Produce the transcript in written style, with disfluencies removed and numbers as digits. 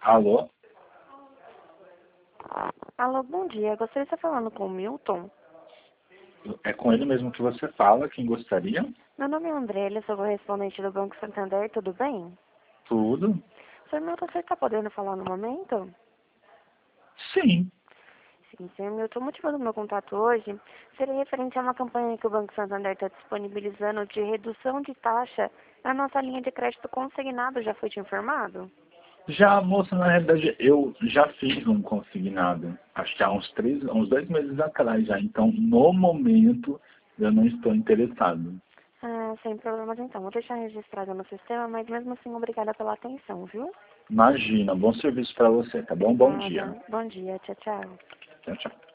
Alô? Alô, bom dia. Gostaria de estar falando com o Milton. É com ele mesmo que você fala, quem gostaria? Meu nome é Andrélia, sou correspondente do Banco Santander, tudo bem? Tudo? Senhor Milton, você está podendo falar no momento? Sim. Sim, senhor Milton, o motivo do meu contato hoje seria referente a uma campanha que o Banco Santander está disponibilizando de redução de taxa na nossa linha de crédito consignado. Já foi te informado? Já, moça, na realidade, eu já fiz um consignado. Acho que há uns 2 meses atrás já. Então, no momento, eu não estou interessado. Ah, sem problemas então. Vou deixar registrado no sistema, mas mesmo assim, obrigada pela atenção, viu? Imagina, bom serviço para você, tá bom? Bom dia. Nada. Bom dia. Tchau, tchau. Tchau, tchau.